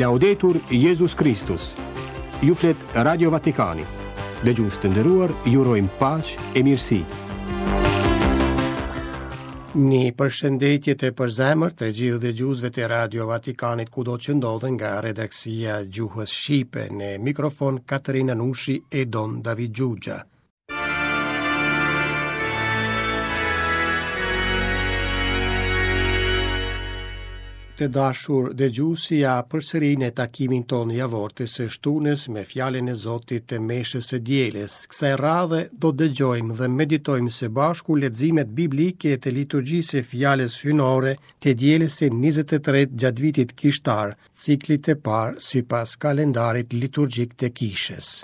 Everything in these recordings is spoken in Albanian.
Laudetur Jesus Christus. Ju flet Radio Vatikani. Dëgjues të nderuar, ju urojmë paqë e mirësi. Një përshëndetje të përzemërt të gjithë dëgjuesve të Radio Vatikanit kudo që ndodhen nga redaksia Gjuhës Shqipe, në mikrofon Katerina Nushi e Don David Gjugja. Të dashur dëgjuesi, ja përsëri në takimin tonë javor të së shtunës me fjalën e Zotit të meshës së dielës. Kësaj radhe do dëgjojmë dhe meditojmë së bashku leximet biblike të liturgjisë së fjalës hyjnore të dielës së 23 gjatë vitit kishtar, ciklit të parë sipas kalendarit liturgjik të kishës.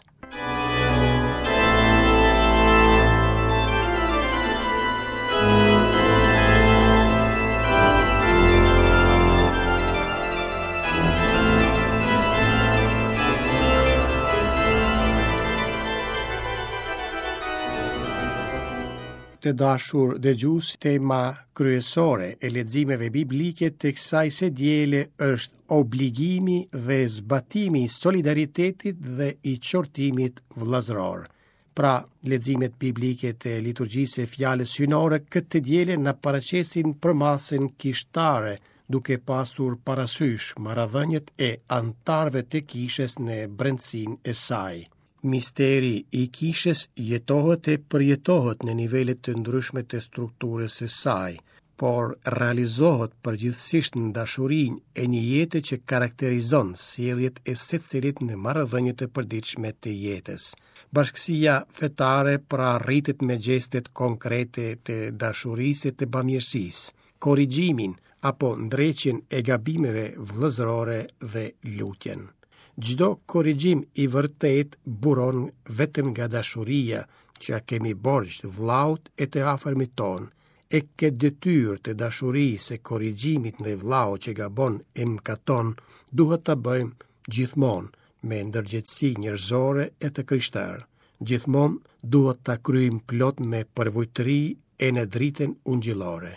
Të dashur dëgjues, tema kryesore e leximeve biblike të kësaj së diele është obligimi dhe zbatimi i solidaritetit dhe i qortimit vëllazëror. Pra, leximet biblike të liturgjisë së fjalës hyjnore këtë diele na paraqesin përmasën kishtare, duke pasur parasysh marrëdhëniet e antarëve të kishës në brendësinë e saj. Misteri i kishës jetohet e përjetohet në nivelet të ndryshme të strukturës së saj, por realizohet përgjithsisht në dashurinë e një jete që karakterizon sjelljet e secilit në marrëdhëniet e përditshme të jetës. Bashkësia fetare pra rritet me gjestet konkrete të dashurisë e të bamirësisë, korrigjimin apo ndreqjen e gabimeve vëllazërore dhe lutjen. Çdo korrigjim i vërtet buron vetëm nga dashuria që kemi borxh të vllaut e të afërmit ton, e këtë detyrë të dashurisë e korrigjimit ndaj vllaut që gabon e mëkaton, duhet ta bëjmë gjithmonë me ndërgjegjësi njerëzore e të krishterë. Gjithmonë duhet ta kryejmë plot me përvojtëri e në dritën ungjillore.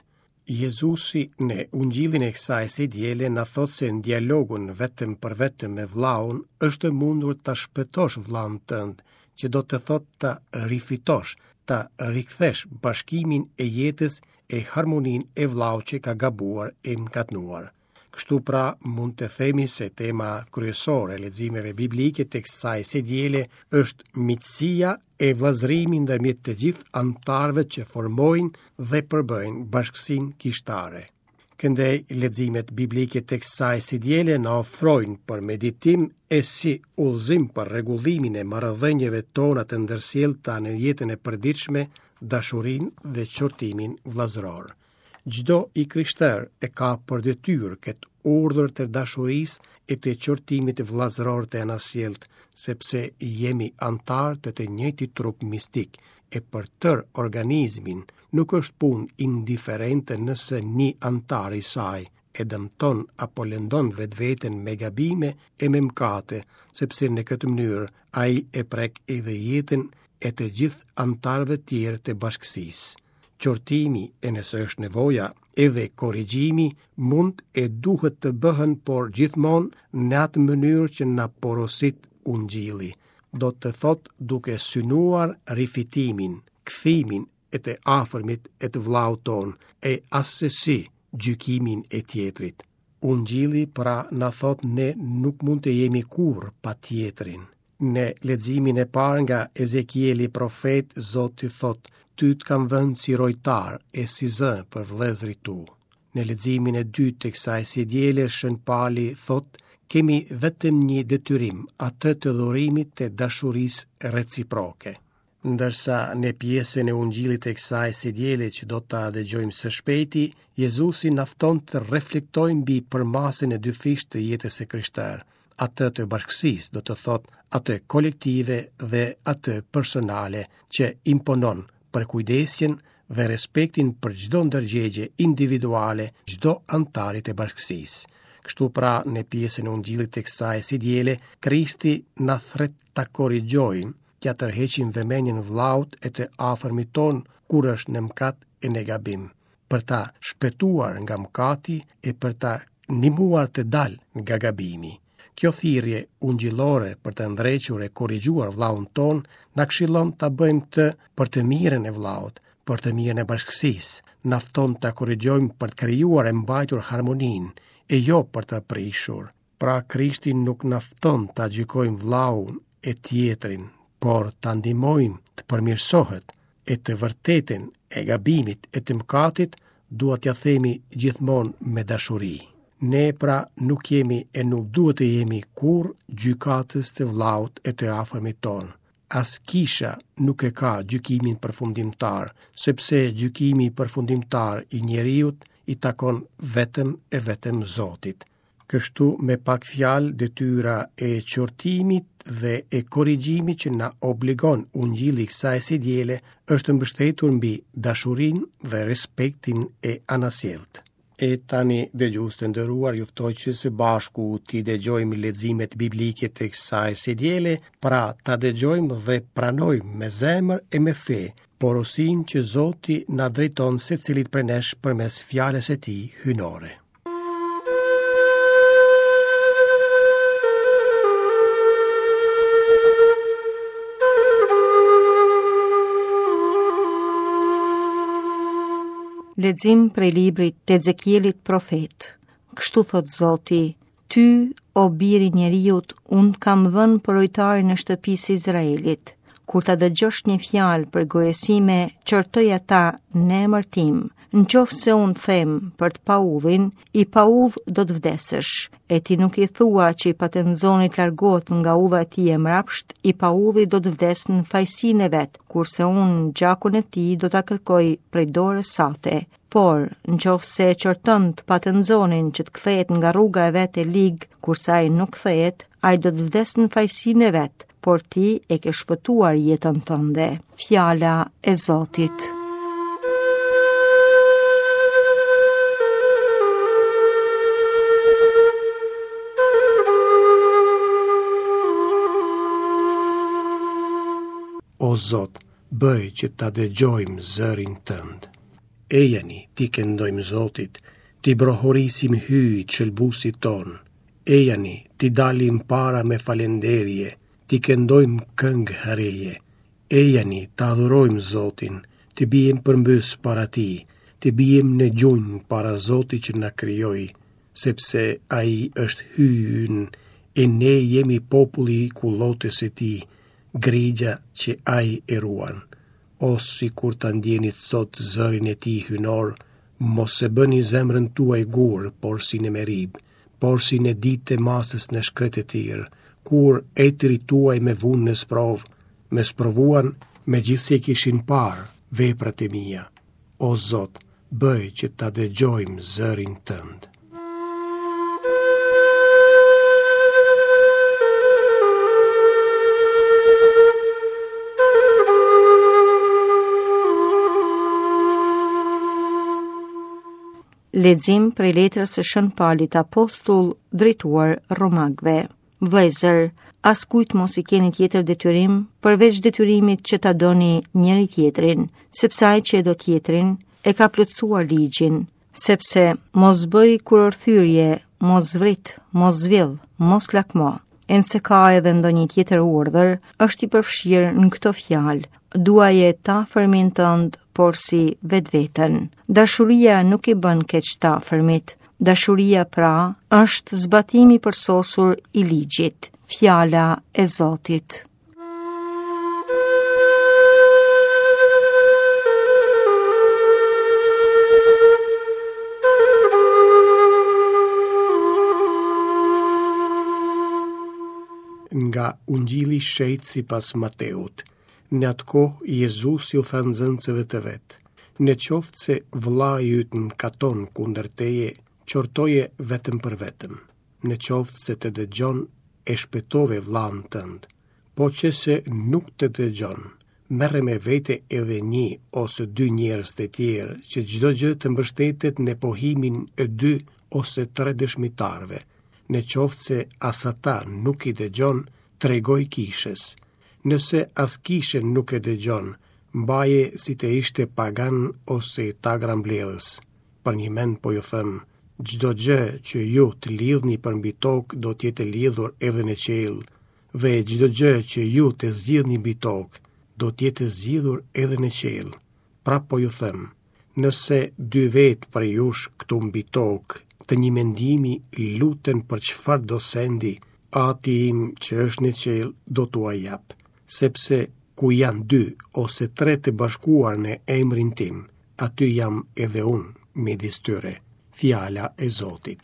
Jezusi në ungjillin e kësaj së diele na thot se në dialogun vetëm për vetëm me vllaun është mundur ta shpëtosh vllaun tënd, që do të thot ta rifitosh, ta rikthesh bashkimin e jetës e harmoninë e vllaut që ka gabuar e mëkatnuar. Kështu pra mund të themi se tema kryesore e leximeve biblike të kësaj së diele është miqësia e vëllazërimi ndërmjet të gjithë antarëve që formojnë dhe përbëjnë bashkësinë kishtare. Këndej leximet biblike të kësaj së diele na ofrojnë për meditim e si udhëzim për rregullimin e marrëdhënieve tona të ndërsjellta në jetën e përditshme, dashurinë dhe qortimin vëllazëror. Çdo i krishter e ka për detyrë këtë urdhër të dashurisë e të qortimit vëllazëror të anasjellët, sepse jemi antar të njëjtit trup mistik, e për tërë organizmin nuk është punë indiferente nëse një antar i saj e dëmton apo lëndon vetveten me gabime e me mëkate, sepse në këtë mënyrë ai e prek edhe jetën e të gjithë antarëve tjerë të bashkësisë. Qortimi e nëse është nevoja edhe korrigjimi mund e duhet të bëhen, por gjithmonë në atë mënyrë që na porosit ungjilli. Do të thot duke synuar rifitimin, kthimin e të afërmit e të vllaut ton e asesi gjykimin e tjetrit. Ungjilli pra na thot ne nuk mund të jemi kurrë pa tjetrin. Në leximin e parë nga Ezekieli profet, Zoti thot: ty të kam vënë si rojtar e si zë për vëllezërit tu. Në leximin e dytë të kësaj së diele, Shën Pali thot: kemi vetëm një detyrim, atë të dhurimit të dashurisë reciproke. Ndërsa në pjesën e ungjillit të kësaj së diele që do ta dëgjojmë së shpejti, Jezusi na fton të reflektojmë mbi përmasën e dyfishtë të jetës së krishterë, atë të bashkësisë, do të thot atë kolektive dhe atë personale që imponon për kujdesjen dhe respektin për çdo ndërgjegje individuale, çdo antarit e bashkësisë. Kështu pra në pjesën e ungjillit të kësaj së diele, Krishti na thret ta korrigjojmë, që tërheqim vëmendjen vllaut e të afërmit ton kur është në mëkat e në gabim, për ta shpëtuar nga mëkati e për ta ndihmuar të dalë nga gabimi. Kjo thirrje ungjillore për të ndrequr e korrigjuar vllaun ton na këshillon ta bëjmë këtë për të mirën e vllaut, për të mirën e bashkësisë, na fton ta korrigjojmë për të krijuar e mbajtur harmoninë e jo për të prishur. Pra Krishti nuk na fton ta gjykojmë vllaun e tjetrin, por ta ndihmojmë të përmirësohet e të vërtetën e gabimit e të mëkatit duhet t'ja themi gjithmonë me dashuri. Ne pra nuk jemi e nuk duhet të jemi kur gjykatës të vllaut e të afërmit ton. As kisha nuk e ka gjykimin përfundimtar, sepse gjykimi përfundimtar i njeriut i takon vetëm e vetëm Zotit. Kështu me pak fjalë detyra e qortimit dhe e korrigjimit që na obligon ungjilli i kësaj së diele është mbështetur mbi dashurinë dhe respektin e anasjellët. E tani dëgjues të nderuar, ju ftoj që së bashku t'i dëgjojmë leximet biblike të kësaj së diele, pra ta dëgjojmë dhe pranojmë me zemër e me fe porosinë që Zoti na drejton secilit prej nesh përmes fjalës së tij hyjnore. Lexim prej librit të Ezekielit profet. Kështu thot Zoti: Ty, o biri njeriut, unë kam vënë porojtarin në shtëpisë Izraelit. Kur ta dëgjosh një fjalë për gojësime, qortoj ata në emër tim. Nëse unë them për të paudhin, i paudh do të vdesësh. E ti nuk i thua që i patenzonit largohet nga udha e tij e mrapsht, i paudhi do të vdes në fajsinë e vet, kurse unë gjakun e tij do ta kërkoj prej dorës sate. Por, nëse qorton të patenzonin që të kthehet nga rruga e vet e lig, kurse ai nuk kthehet, ai do të vdes në fajsinë e vet, por ti e ke shpëtuar jetën tënde. Fjala e Zotit. O Zot, bëj që ta dëgjojmë zërin tënd. Ejani, ti këndojmë Zotit, ti brohorisim hyjt shëlbusit ton. Ejani, ti dalim para me falenderje, ti këndojmë këngë hareje. Ejani, ta adhurojmë Zotin, ti bijem përmbys para ti, ti bijem në gjunjë para Zotit që na krijoi, sepse ai është hyjën e ne jemi populli i kullotës së tij, grigja që ai e ruan. O si kur ta ndjenit sot zërin e tij hyjnor, mos e bëni zemrën tuaj gur, por si në merib, por si në ditë e masës në shkretë të tirë, kur etri tuaj me vunë në sprov, me sprovuan me gjithë se kishin parë veprat e mia. O Zot, bëj që ta dëgjojmë zërin tënd. Lexim prej letrës së Shën Paulit apostull drejtuar Romakëve. Vëllezër, askujt mos i keni tjetër detyrim përveç detyrimit që ta doni njëri tjetrin, sepse ai që e do tjetrin e ka plotësuar ligjin, sepse mos bëj kurorthyrje, mos vrit, mos zhvill, mos lakmo. E nëse ka edhe ndonjë tjetër urdhër, është i përfshirë në këto fjalë: duaje ta afërmin tënd, por si vetveten. Dashuria nuk i bën keq të afërmit. Dashuria pra është zbatimi i përsosur i ligjit. Fjala e Zotit. Nga Ungjilli shejt sipas Mateut. Në atë kohë, Jezusi u tha nxënësve të vet: në qoftë se vllai yt mëkaton kundër teje, qortoje vetëm për vetëm. Në qoftë se të dëgjon, e shpëtove vllain tënd. Po që se nuk të dëgjon, merre me vete edhe 1 ose 2 njerëz të tjerë, që çdo gjë të mbështetet në pohimin e 2 ose 3 dëshmitarve. Në qoftë se as ata nuk i dëgjon, tregoj kishës. Nëse as kishën nuk e dëgjon, mbaje si të ishte pagan ose ta grambledhës. Për një mend po ju them, çdo gjë që ju të lidhni përmbi tokë do të jetë lidhur edhe në qiell, dhe çdo gjë që ju të zgjidhni mbi tokë do të jetë zgjidhur edhe në qiell. Pra po ju them, nëse dy vetë për jush këtu mbi tokë të një mendimi luten për çfarë do sendi, Ati im që është në qiell do t'ua jap, sepse ku janë 2 ose 3 të bashkuar në emrin tim, aty jam edhe unë midis tyre. Fjala e Zotit.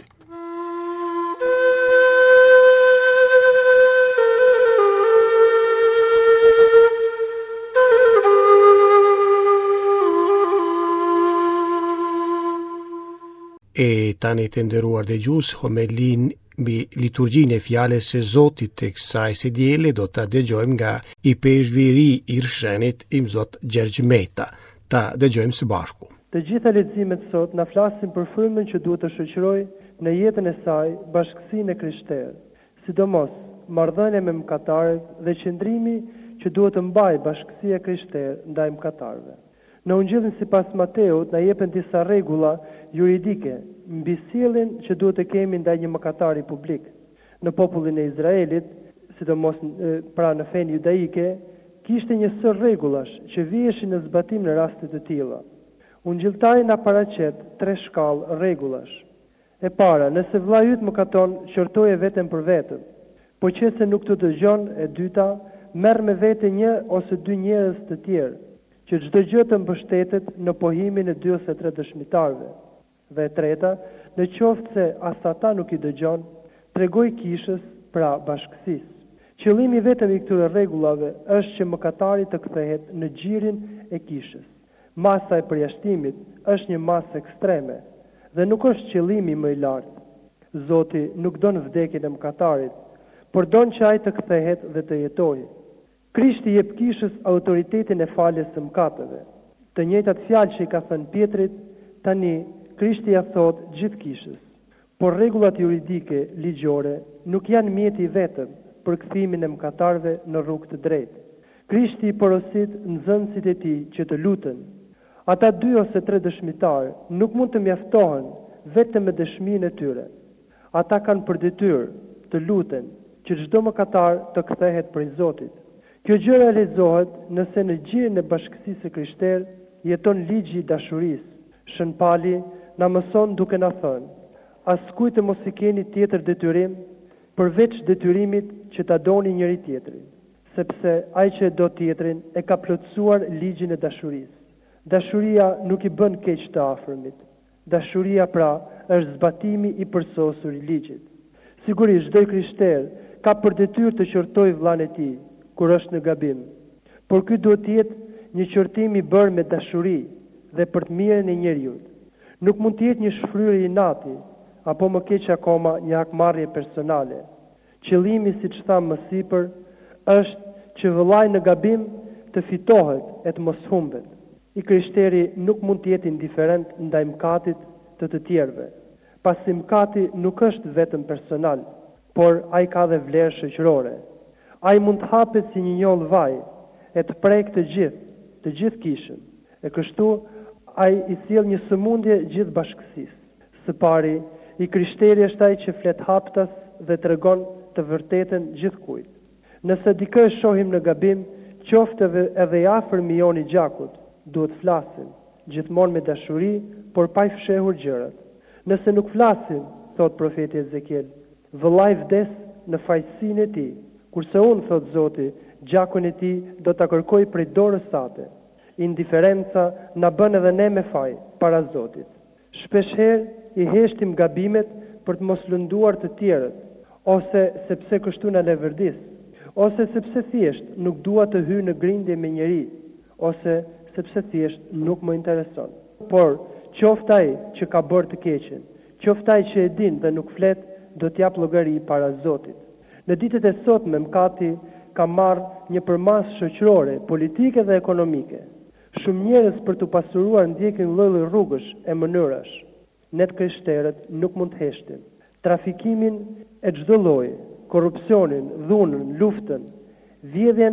E tani të nderuar dëgjues, homelin mbi liturgjinë e fjalës së Zotit të kësaj së diele do ta dëgjojmë nga i peshviri i Irshenit Imzot Gjergj Meta. Ta dëgjojmë së bashku. Të gjitha leximet sot na flasin për frymën që duhet të shoqërojë në jetën e saj bashkësinë e krishterë, sidomos marrëdhënia me mëkatarët dhe qëndrimi që duhet të mbajë bashkësia krishterë ndaj mëkatarëve. Në Ungjillin sipas Mateut na jepen disa rregulla juridike mbi sjelljen që duhet të kemi ndaj një mëkatari publik. Në popullin e Izraelit, sidomos pra në fenë judaike, kishte një sër rregullash që viheshin në zbatim në raste të tilla. Ungjilltari na paraqet 3 shkallë rregullash. E para, nëse vllai yt mëkaton, qortoje veten për vetëm. Po qëse nuk të dëgjon, e dyta, merr me vete 1 ose 2 njerëz të tjerë, që çdo gjë të mbështetet në pohimin e 2 ose 3 dëshmitarëve. Dhe e treta, në qoftë se as ata nuk i dëgjon, tregoj kishës pra bashkësisë. Qëllimi vetëm i këtyre rregullave është që mëkatari të kthehet në xhirin e kishës. Masa e përjashtimit është një masë ekstreme dhe nuk është qëllimi më i lartë. Zoti nuk don vdekjen e mëkatarit, por don që ai të kthehet dhe të jetojë. Krishti jep kishës autoritetin e faljes së mëkateve. Të njëjtat fjalë që i ka thënë Pietrit, tani Krishti ja thot gjithë kishës. Por rregullat juridike ligjore nuk janë mjeti vetëm për kthimin e mëkatarëve në rrugë të drejtë. Krishti i porosit nxënësit e tij që të lutën. Ata 2 ose 3 dëshmitarë nuk mund të mjaftohen vetëm me dëshminë e tyre. Ata kanë për detyrë të luten që çdo mëkatar të kthehet prej Zotit. Kjo gjë realizohet nëse në gjirin e bashkësisë së krishterë jeton ligji i dashurisë. Shën Pali na mëson duke na thënë: askujt mos i keni tjetër detyrim përveç detyrimit që ta doni njëri tjetrin, sepse ai që do tjetrin e ka plotësuar ligjin e dashurisë. Dashuria nuk i bën keq të afërmit. Dashuria pra është zbatimi i përsosur i ligjit. Sigurisht çdo krishter ka për detyrë të qortojë vllain e tij kur është në gabim, por ky duhet të jetë një qortim i bërë me dashuri dhe për të mirën e njeriut. Nuk mund të jetë një shfryrje inati apo më keq akoma një hakmarrje personale. Qëllimi, siç tham më sipër, është që vëllai në gabim të fitohet e të mos humbet. I krishteri nuk mund të jetë indiferent ndaj mëkatit të tjerëve, pasi mëkati nuk është vetëm personal, por ai ka dhe vlerë shoqërore. Ai mund të hapet si një njoll vaj e të prek të gjithë kishën. E kështu ai i sjell një sëmundje gjithë bashkësisë. Së pari, i krishteri është ai që flet haptas dhe tregon të vërtetën gjithkujt. Nëse dikë e shohim në gabim, qoftë edhe i afërmi jon i gjakut, duhet flasim, gjithmonë me dashuri, por pa i fshehur gjërat. Nëse nuk flasim, thot profeti Ezekiel, vëllai vdes në fajsinë e tij, kurse unë, thot Zoti, gjakun e tij do ta kërkoj prej dorës sate. Indiferenca na bën edhe ne me faj para Zotit. Shpeshherë i heshtim gabimet për të mos lënduar të tjerët, ose sepse kështu na levërdis, ose sepse thjesht nuk dua të hyj në grindje me njeri, ose sepse thjesht nuk më intereson. Por qoftë ai që ka bërë të keqen, qoftë ai që e din dhe nuk flet, do t'jap llogari para Zotit. Në ditët e sotme mëkati ka marrë një përmas shoqërore, politike dhe ekonomike. Shumë njerëz për të pasuruar ndjekin lloj-lloj rrugësh e mënyrash. Ne të krishterët nuk mund të heshtim trafikimin e çdo lloji, korrupsionin, dhunën, luftën, vjedhjen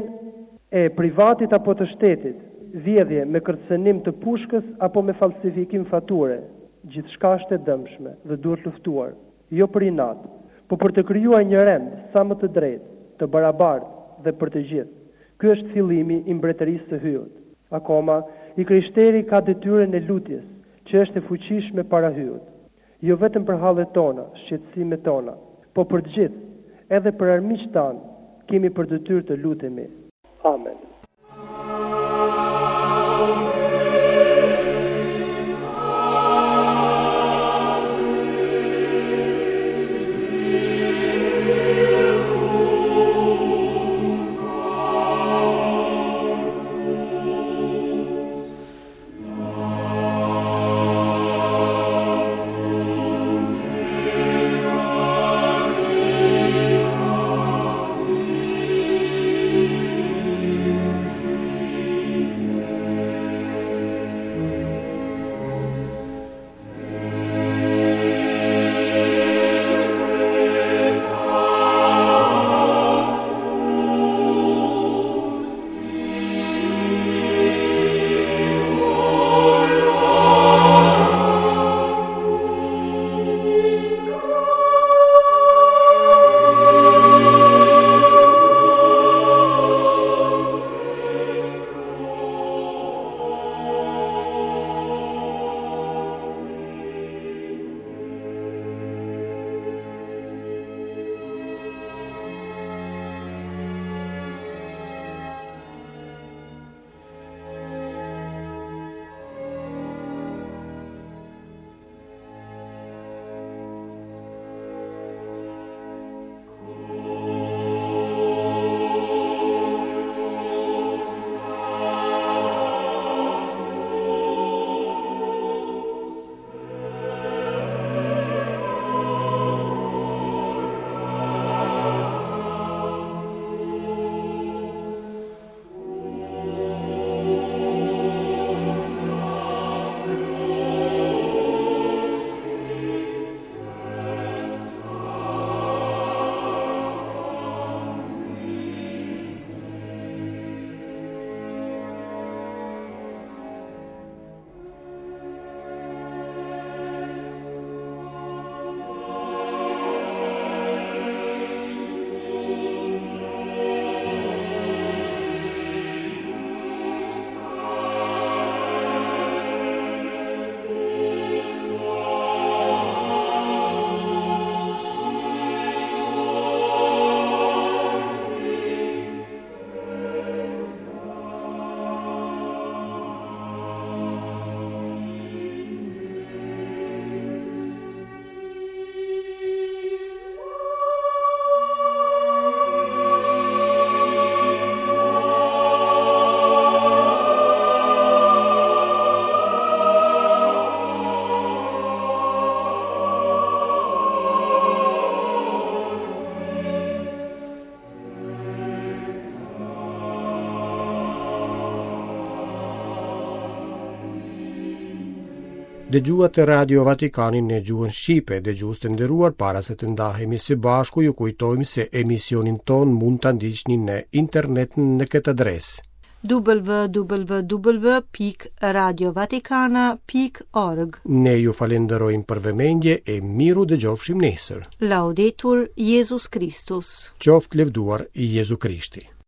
e privatit apo të shtetit, vjedhje me kërcënim të pushkës apo me falsifikim fature, gjithçka është e dëmshme dhe duhet luftuar, jo për inat, por për të krijuar një rend sa më të drejtë, të barabartë dhe për të gjithë. Ky është fillimi i mbretërisë së hyjut. Akoma, i krishteri ka detyrën e lutjes, që është e fuqishme para hyjut. Jo vetëm për hallet tona, shqetësimet tona, por për të gjithë, edhe për armiqtë tanë, kemi për detyrë të lutemi. Amen. Dëgjuat e Radio Vatikanin në gjuhën Shqipe, dëgjues të nderuar, para se të ndahemi së bashku, ju kujtojmë se emisionin ton mund ta ndiqni në internet në këtë adresë www.radiovaticana.org. Ne ju falenderojmë për vëmendje e miru dëgjofshim nesër. Laudetur Jesus Christus. Qoftë lëvduar Jezu Krishti.